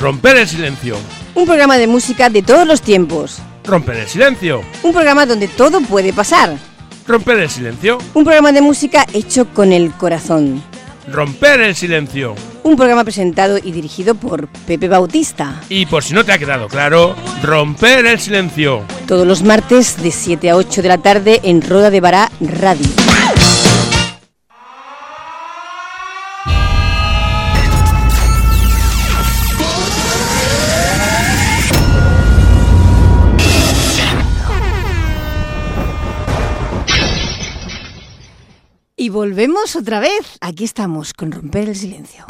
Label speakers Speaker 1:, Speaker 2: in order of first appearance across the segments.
Speaker 1: Romper el silencio.
Speaker 2: Un programa de música de todos los tiempos.
Speaker 1: Romper el silencio.
Speaker 2: Un programa donde todo puede pasar.
Speaker 1: Romper el silencio.
Speaker 2: Un programa de música hecho con el corazón.
Speaker 1: Romper el silencio.
Speaker 2: Un programa presentado y dirigido por Pepe Bautista.
Speaker 1: Y por si no te ha quedado claro, Romper el silencio.
Speaker 2: Todos los martes de 7 a 8 de la tarde en Roda de Bará Radio. Y volvemos otra vez. Aquí estamos con Romper el silencio.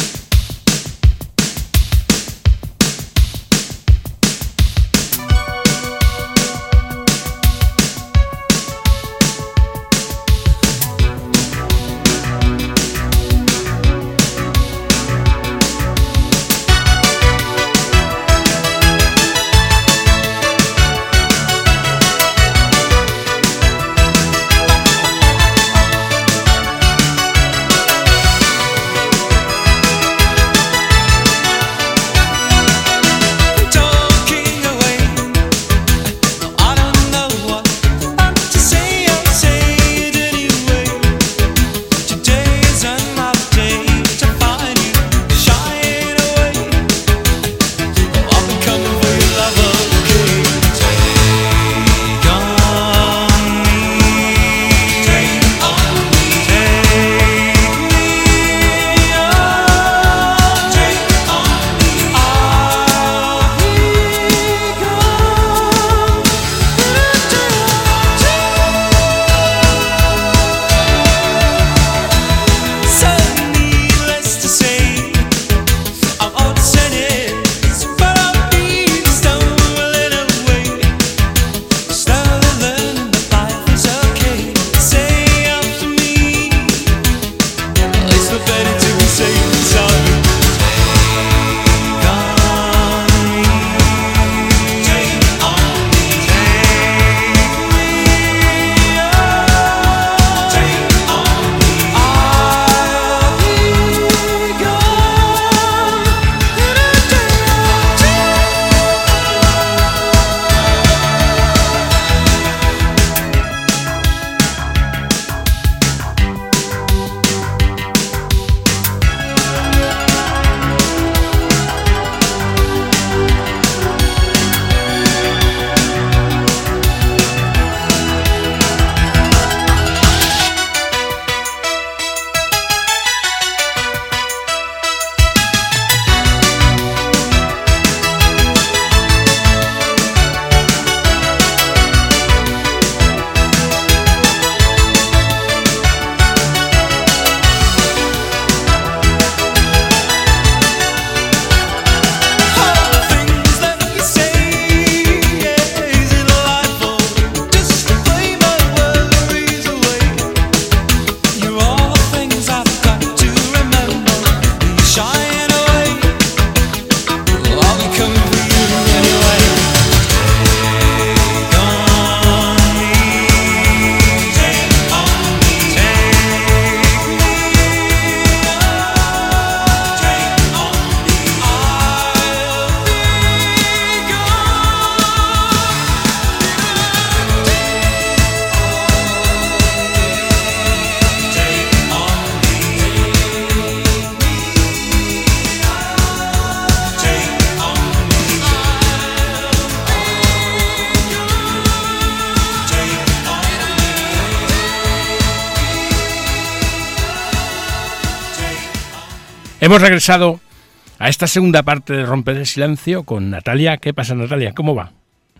Speaker 1: Hemos regresado a esta segunda parte de Romper el Silencio con Natalia. ¿Qué pasa, Natalia? ¿Cómo va?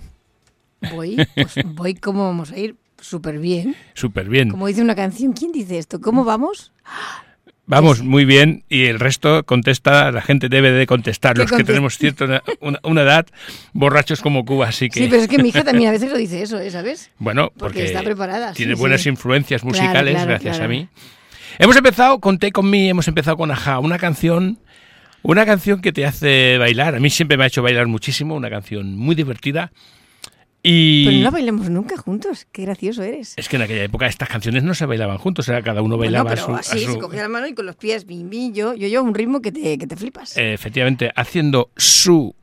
Speaker 2: Voy, ¿cómo vamos a ir? Súper bien.
Speaker 1: Súper bien.
Speaker 2: Como dice una canción, ¿quién dice esto? ¿Cómo vamos?
Speaker 1: Vamos muy bien, y el resto contesta, la gente debe de contestar, los que tenemos una edad, borrachos como Cuba, así que...
Speaker 2: Sí, pero es que mi hija también a veces lo dice eso, ¿sabes?
Speaker 1: Bueno,
Speaker 2: porque está preparada.
Speaker 1: Tiene buenas influencias musicales,
Speaker 2: claro,
Speaker 1: gracias a mí. Hemos empezado con Take On Me, hemos empezado con Ajá, una canción que te hace bailar. A mí siempre me ha hecho bailar muchísimo, una canción muy divertida. Y
Speaker 2: pero no bailamos nunca juntos, qué gracioso eres.
Speaker 1: Es que en aquella época estas canciones no se bailaban juntos, era cada uno bailaba
Speaker 2: pero así, se cogía la mano y con los pies, bim, bim, yo llevo un ritmo que te flipas.
Speaker 1: Efectivamente, haciendo su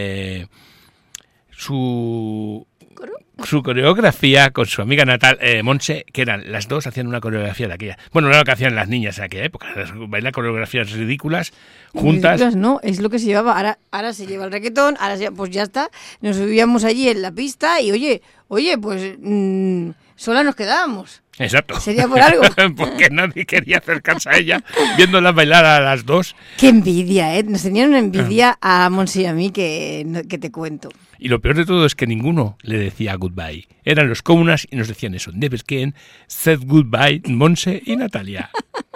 Speaker 1: coreografía con su amiga Natal, Montse, que eran las dos, hacían una coreografía de aquella. Bueno, no era lo que hacían las niñas en aquella época, bailar coreografías ridículas juntas.
Speaker 2: Ridículas no, es lo que se llevaba. Ahora se lleva el reggaetón, pues ya está. Nos subíamos allí en la pista y oye, pues sola nos quedábamos.
Speaker 1: Exacto.
Speaker 2: Sería por algo.
Speaker 1: Porque nadie quería acercarse a ella, viéndolas bailar a las dos.
Speaker 2: Qué envidia, ¿eh? Nos tenían una envidia a Monse y a mí que te cuento.
Speaker 1: Y lo peor de todo es que ninguno le decía goodbye. Eran los comunas y nos decían eso. Never can said goodbye, Monse y Natalia.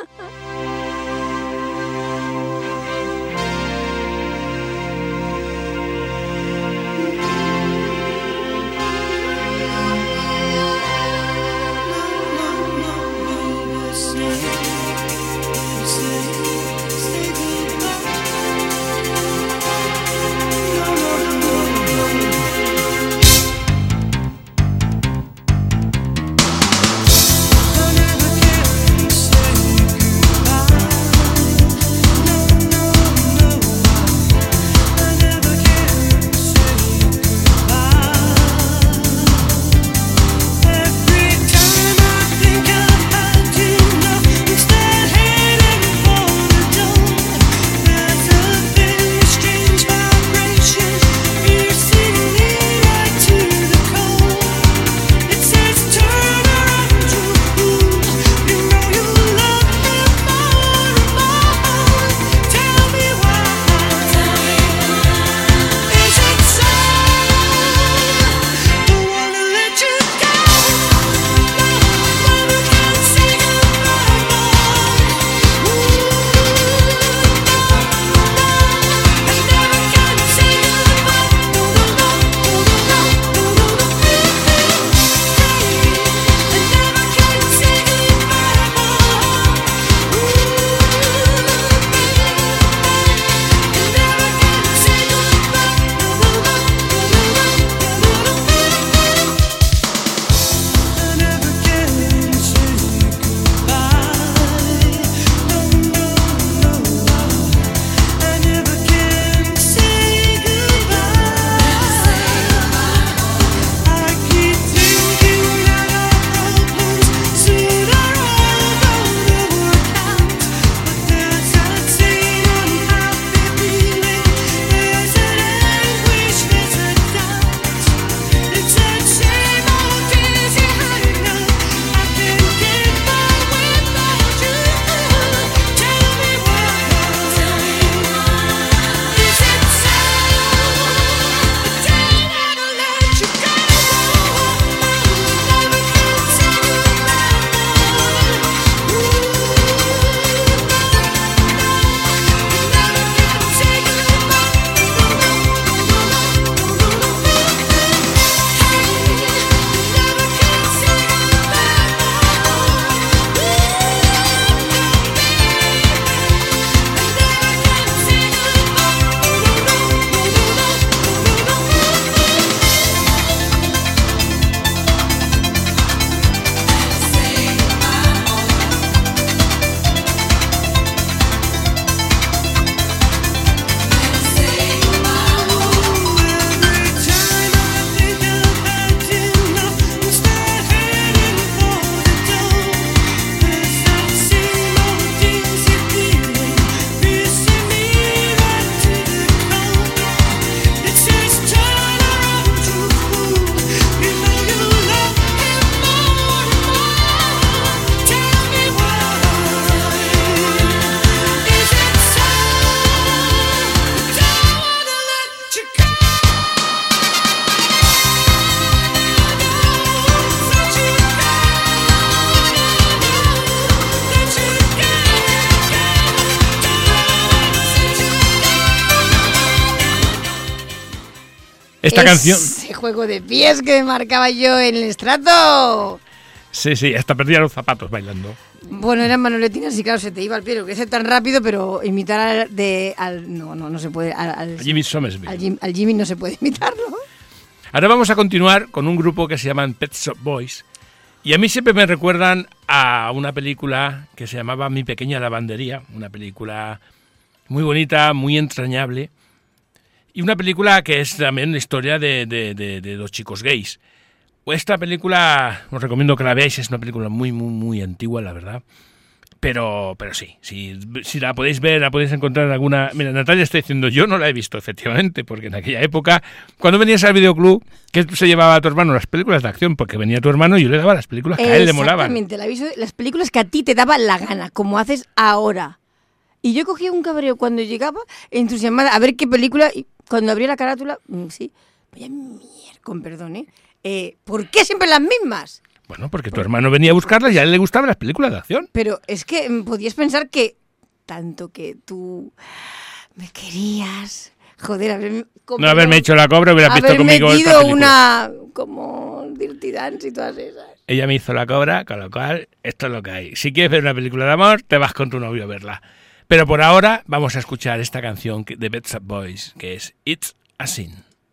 Speaker 1: Esta canción...
Speaker 2: Ese juego de pies que me marcaba yo en el estrato.
Speaker 1: Sí, hasta perdía los zapatos bailando.
Speaker 2: Bueno, eran manoletinas y claro, se te iba el pie, lo que hace tan rápido, pero imitar no se puede.
Speaker 1: Jimmy Somersby.
Speaker 2: Al Jimmy no se puede imitarlo.
Speaker 1: Ahora vamos a continuar con un grupo que se llaman Pet Shop Boys. Y a mí siempre me recuerdan a una película que se llamaba Mi pequeña lavandería, una película muy bonita, muy entrañable, y una película que es también la historia de dos chicos gays. Esta película os recomiendo que la veáis, es una película muy, muy, muy antigua, la verdad. Pero sí, si la podéis ver, la podéis encontrar en alguna... Mira, Natalia está diciendo, yo no la he visto, efectivamente, porque en aquella época, cuando venías al videoclub, ¿qué se llevaba a tu hermano? Las películas de acción, porque venía tu hermano y yo le daba las películas que a él le molaban.
Speaker 2: Exactamente, las películas que a ti te daban la gana, como haces ahora. Y yo cogía un cabreo cuando llegaba, entusiasmada, a ver qué película, y cuando abría la carátula, sí, vaya mierda, con perdón, ¿por qué siempre las mismas?
Speaker 1: Bueno, porque tu hermano venía a buscarlas y a él le gustaban las películas de acción.
Speaker 2: Pero es que podías pensar que tanto que tú me querías... Joder,
Speaker 1: haberme hecho la cobra, hubiera visto conmigo esta película.
Speaker 2: Haber metido una... como Dirty Dance y todas esas.
Speaker 1: Ella me hizo la cobra, con lo cual, esto es lo que hay. Si quieres ver una película de amor, te vas con tu novio a verla. Pero por ahora vamos a escuchar esta canción de Pet Shop Boys, que es It's a Sin.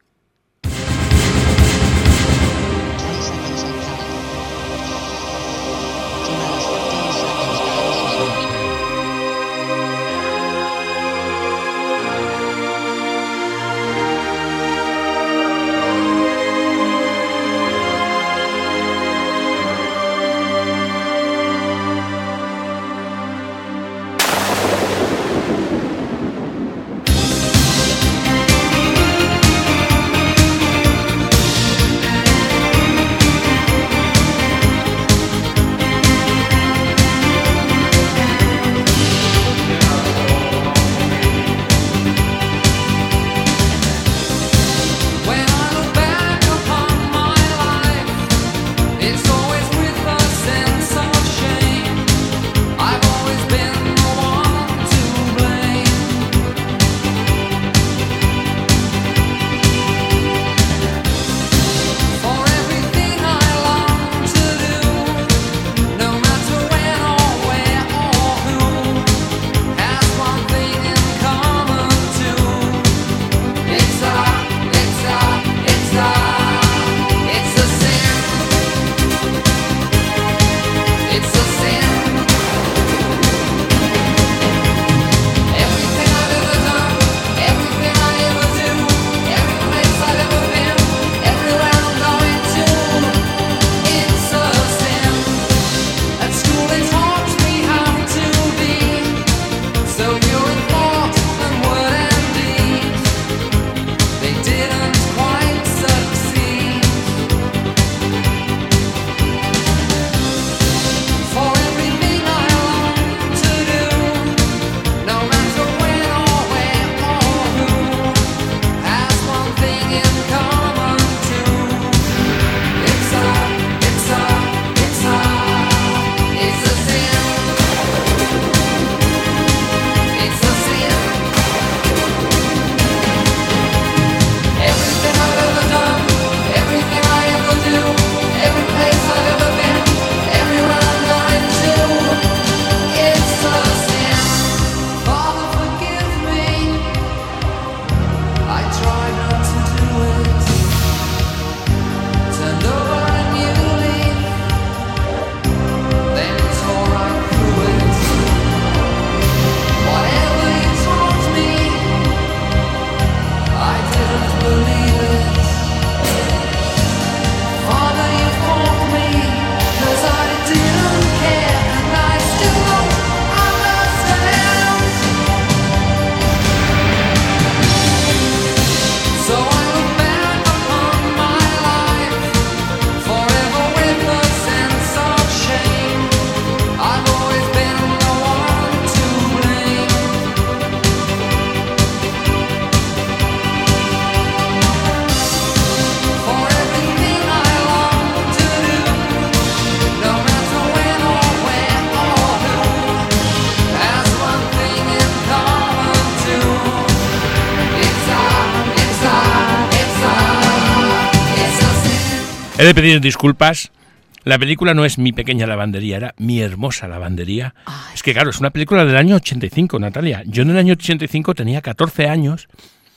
Speaker 1: He de pedir disculpas. La película no es Mi pequeña lavandería, era Mi hermosa lavandería. Ay. Es que claro, es una película del año 85, Natalia. Yo en el año 85 tenía 14 años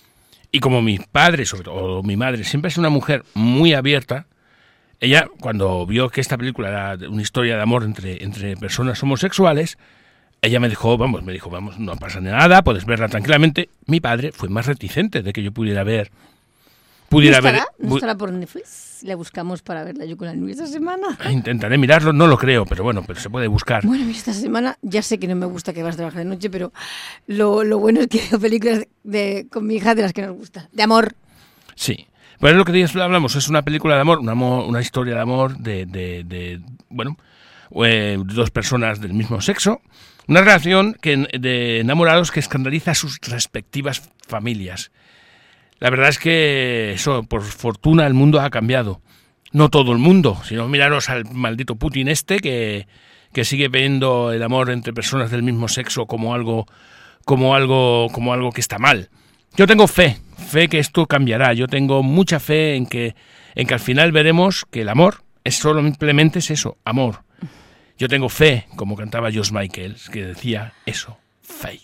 Speaker 1: Y como mi padre, sobre todo mi madre, siempre es una mujer muy abierta, ella, cuando vio que esta película era una historia de amor entre personas homosexuales, ella me dijo, vamos, no pasa nada, puedes verla tranquilamente. Mi padre fue más reticente de que yo pudiera ver.
Speaker 2: ¿No estará por Netflix? La buscamos para verla yo con la Nui esta semana.
Speaker 1: Intentaré mirarlo, no lo creo, pero bueno, pero se puede buscar.
Speaker 2: Bueno, esta semana ya sé que no me gusta que vas a trabajar de noche, pero lo bueno es que veo películas con mi hija de las que nos gusta, de amor.
Speaker 1: Sí, pues es lo que hablamos, es una película de amor, una historia de amor de dos personas del mismo sexo, una relación de enamorados que escandaliza a sus respectivas familias. La verdad es que eso, por fortuna, el mundo ha cambiado. No todo el mundo, sino miraros al maldito Putin que sigue viendo el amor entre personas del mismo sexo como algo que está mal. Yo tengo fe que esto cambiará. Yo tengo mucha fe en que al final veremos que el amor simplemente es eso, amor. Yo tengo fe, como cantaba George Michael, que decía eso, faith.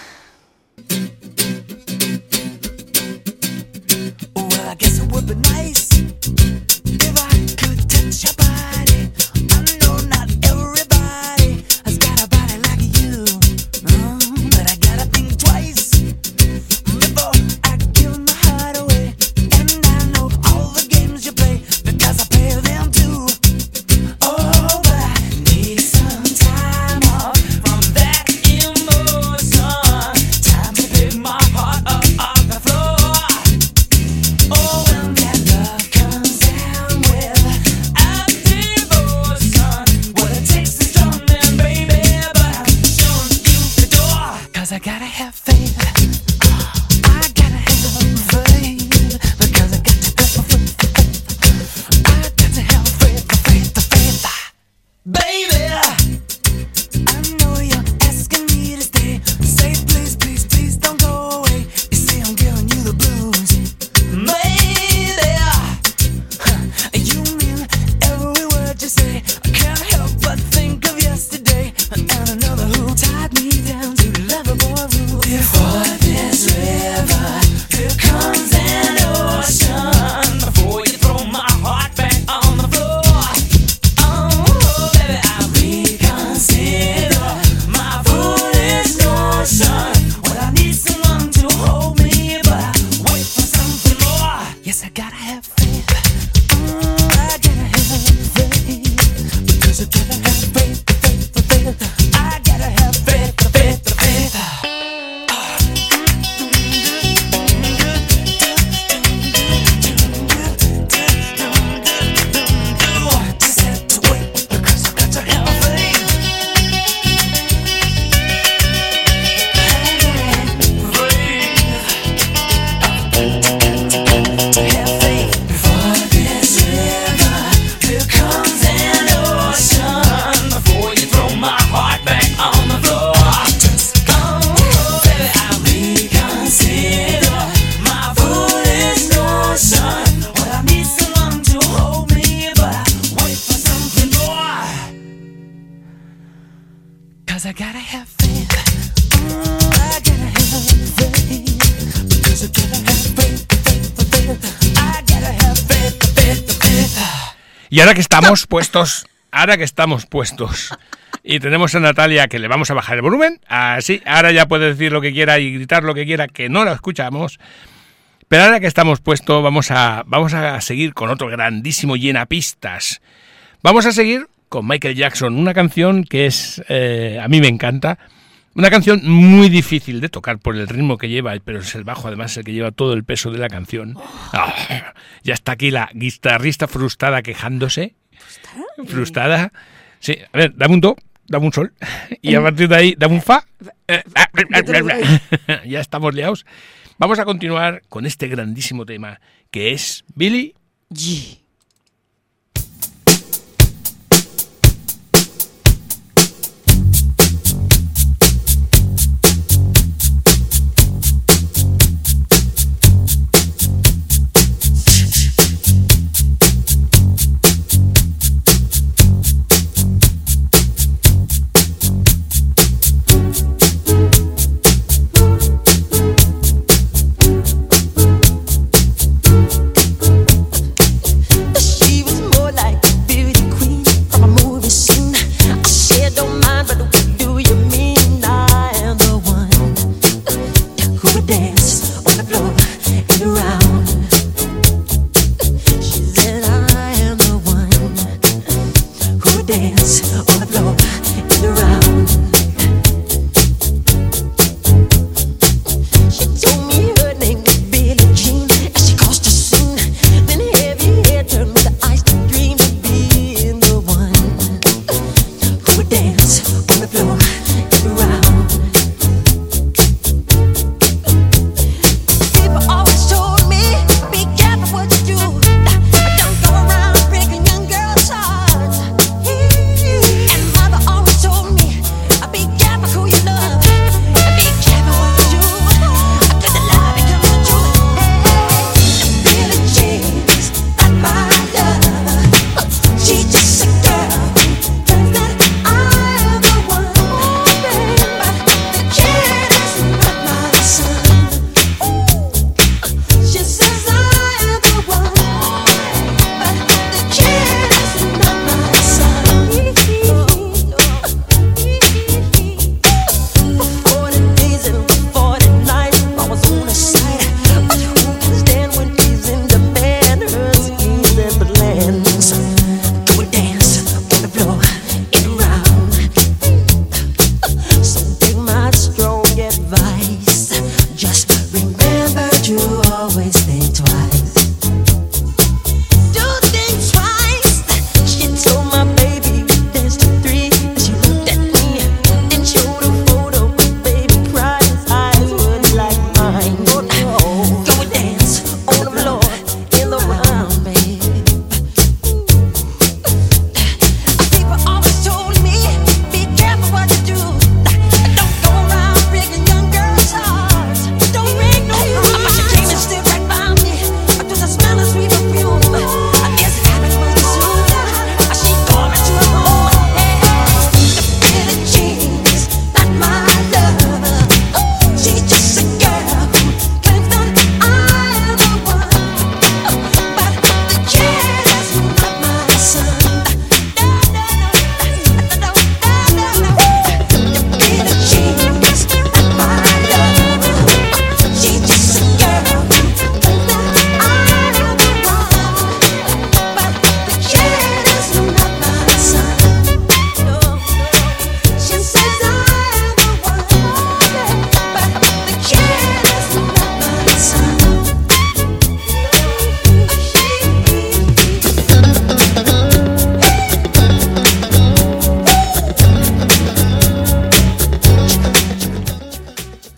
Speaker 3: I guess it would be nice if I could touch your body. I know not everybody has got a body like you, but I gotta think twice before I give my heart away. And I know all the games you play because I play them too. Oh, but I need some time off from that emotion. Time to pick my heart up off the floor. Oh, when that love comes down with a devotion, what it takes is drumming, baby, but I'm showing you the door. 'Cause I gotta have faith, I gotta have faith, because I got to have faith, I got to have faith, baby. I know you're asking me to stay, say please, please, please don't go away. You say I'm giving you the blues. Maybe you mean every word you say. I can't help but think of yesterday and another who tied me down to lovable rules. Before this river, here comes an ocean. Before you throw my heart back on the floor, oh baby, I reconsider my foolish notion. Well, I need someone to hold me, but I wait for something more. Yes, I gotta have faith. I gotta have faith. Because I gotta have faith, faith. I gotta have faith, faith, faith. Just have to wait because I got to have faith. To have faith. Before this river, here comes an ocean. Before you throw my heart back on the floor, oh baby, I reconsider my foolish notion. Well, I need someone to hold me, but I wait for something more. 'Cause I gotta have faith. I gotta have faith. Because I gotta have faith, faith. I gotta have faith, faith, faith.
Speaker 1: Y ahora que estamos puestos, y tenemos a Natalia que le vamos a bajar el volumen, así, ahora ya puede decir lo que quiera y gritar lo que quiera, que no lo escuchamos. Pero ahora que estamos puestos, vamos a seguir con otro grandísimo llenapistas. Vamos a seguir con Michael Jackson, una canción que a mí me encanta. Una canción muy difícil de tocar por el ritmo que lleva, pero es el bajo además el que lleva todo el peso de la canción. Ya está aquí la guitarrista frustrada quejándose. ¿Frustrada? Sí, a ver, dame un do, dame un sol, y a partir de ahí, dame un fa. Ya estamos liados. Vamos a continuar con este grandísimo tema, que es Billie
Speaker 2: G.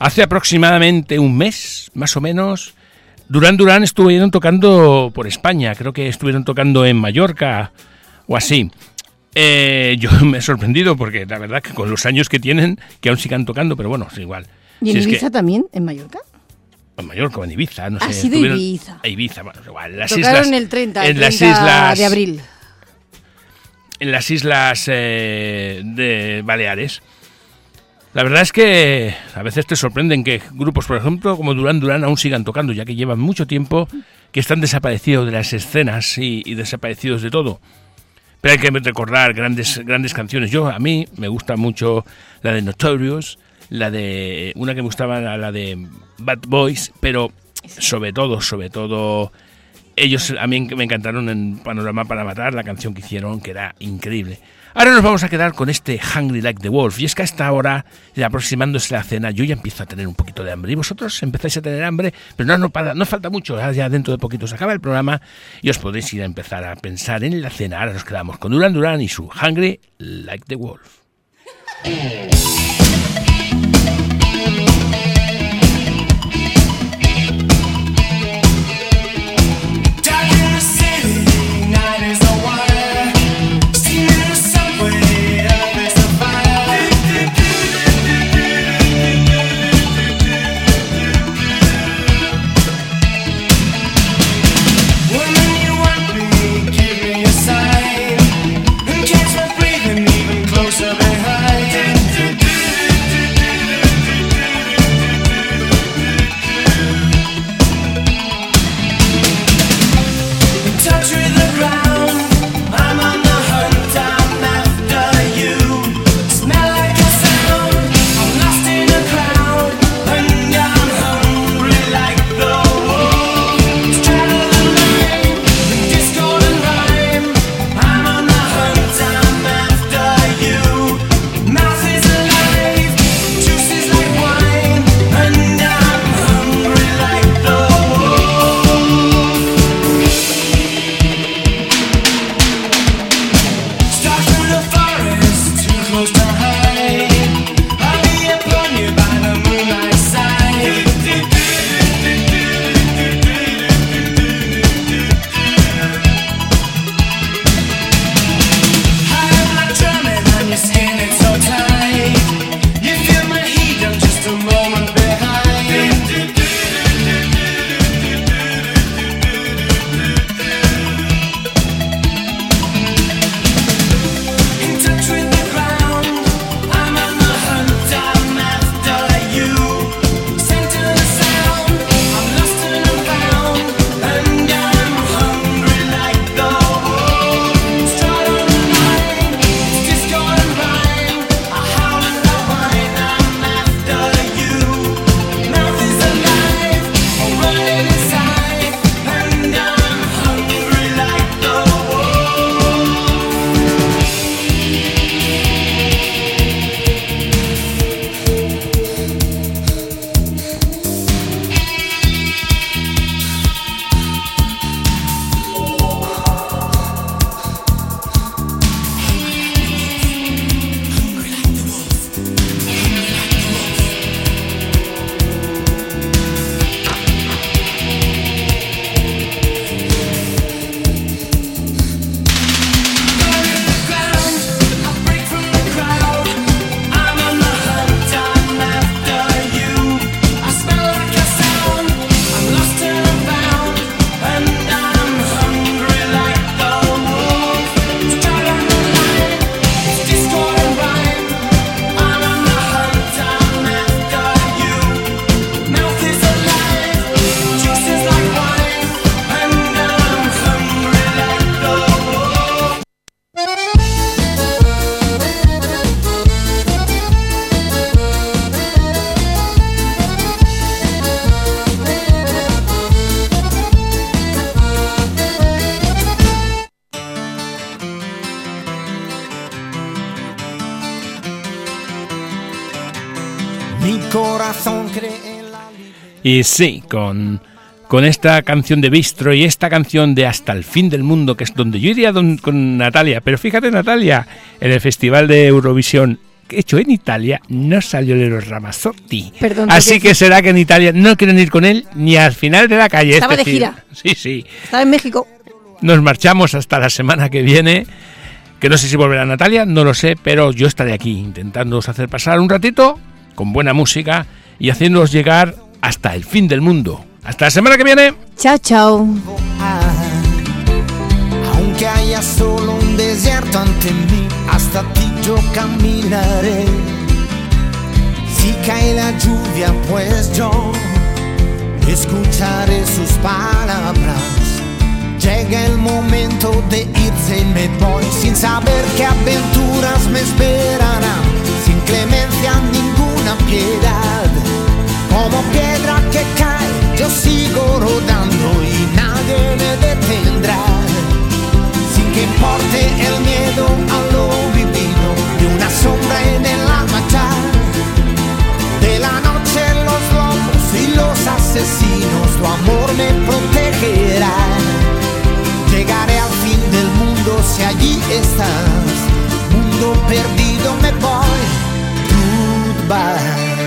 Speaker 1: Hace aproximadamente un mes, más o menos, Duran Duran estuvieron tocando por España. Creo que estuvieron tocando en Mallorca o así. Yo me he sorprendido porque la verdad que con los años que tienen, que aún sigan tocando, pero bueno, es igual.
Speaker 2: ¿Y en Ibiza también? ¿En Mallorca?
Speaker 1: En Mallorca o en Ibiza, no sé.
Speaker 2: Ha sido Ibiza.
Speaker 1: Ibiza, bueno, igual. Las
Speaker 2: Tocaron
Speaker 1: islas,
Speaker 2: el 30,
Speaker 1: en
Speaker 2: el
Speaker 1: las
Speaker 2: 30
Speaker 1: islas,
Speaker 2: de abril.
Speaker 1: En las islas de Baleares. La verdad es que a veces te sorprenden que grupos, por ejemplo, como Duran Duran aún sigan tocando, ya que llevan mucho tiempo que están desaparecidos de las escenas y desaparecidos de todo. Pero hay que recordar grandes canciones. A mí me gusta mucho la de Notorious, una que me gustaba, la de Bad Boys, pero sobre todo, ellos a mí me encantaron en Panorama para Matar, la canción que hicieron, que era increíble. Ahora nos vamos a quedar con este Hungry Like the Wolf, y es que a esta hora, aproximándose la cena, yo ya empiezo a tener un poquito de hambre, y vosotros empezáis a tener hambre, pero no falta mucho, ya dentro de poquito se acaba el programa, y os podéis ir a empezar a pensar en la cena. Ahora nos quedamos con Duran Duran y su Hungry Like the Wolf.
Speaker 3: Mi corazón cree en la
Speaker 1: Y sí, con esta canción de Bistro y esta canción de Hasta el fin del mundo, que es donde yo iría con Natalia. Pero fíjate, Natalia, en el Festival de Eurovisión hecho en Italia no salió Eros Ramazzotti.
Speaker 2: Perdón,
Speaker 1: Así que será que en Italia no quieren ir con él ni al final de la calle.
Speaker 2: Estaba de gira.
Speaker 1: Sí.
Speaker 2: Estaba en México.
Speaker 1: Nos marchamos hasta la semana que viene, que no sé si volverá Natalia, no lo sé, pero yo estaré aquí intentándoos hacer pasar un ratito con buena música y haciéndoos llegar hasta el fin del mundo. Hasta la semana que viene.
Speaker 2: Chao, chao.
Speaker 3: Aunque haya solo un desierto ante mí, hasta ti yo caminaré. Si cae la lluvia, pues yo escucharé sus palabras. Llega el momento de irse y me voy sin saber qué aventuras me esperarán, sin clemencia, ninguna piedad. Como piedra que cae, yo sigo rodando y nadie me detendrá. Sin que importe el miedo a lo vivido, de una sombra en el alma ya. De la noche los lobos y los asesinos, tu amor me protegerá. Llegaré al fin del mundo si allí estás. Mundo perdido me voy. Goodbye.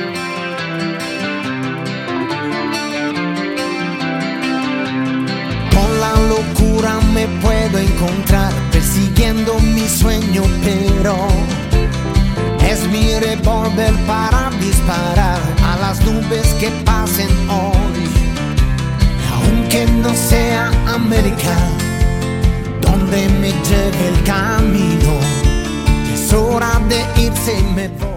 Speaker 3: Con la locura me puedo encontrar persiguiendo mi sueño, pero es mi revólver para disparar a las nubes que pasen hoy. Aunque no sea América, donde me lleve el camino, es hora de irse y me voy.